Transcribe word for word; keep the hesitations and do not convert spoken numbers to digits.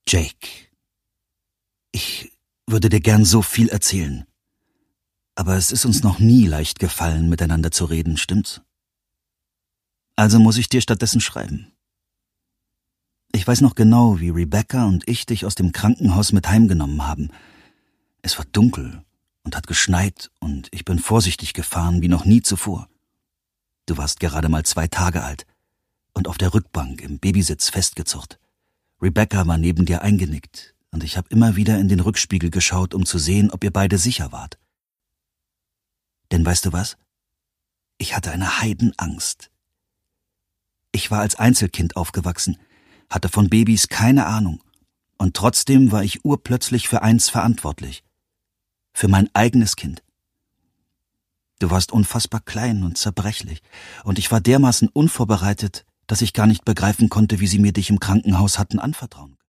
Jake, ich würde dir gern so viel erzählen. Aber es ist uns noch nie leicht gefallen, miteinander zu reden, stimmt's? Also muss ich dir stattdessen schreiben. Ich weiß noch genau, wie Rebecca und ich dich aus dem Krankenhaus mit heimgenommen haben. Es war dunkel und hat geschneit und ich bin vorsichtig gefahren wie noch nie zuvor. Du warst gerade mal zwei Tage alt und auf der Rückbank im Babysitz festgezurrt. Rebecca war neben dir eingenickt und ich habe immer wieder in den Rückspiegel geschaut, um zu sehen, ob ihr beide sicher wart. Denn weißt du was? Ich hatte eine Heidenangst. Ich war als Einzelkind aufgewachsen, hatte von Babys keine Ahnung und trotzdem war ich urplötzlich für eins verantwortlich. Für mein eigenes Kind. Du warst unfassbar klein und zerbrechlich und ich war dermaßen unvorbereitet, dass ich gar nicht begreifen konnte, wie sie mir dich im Krankenhaus hatten anvertrauen.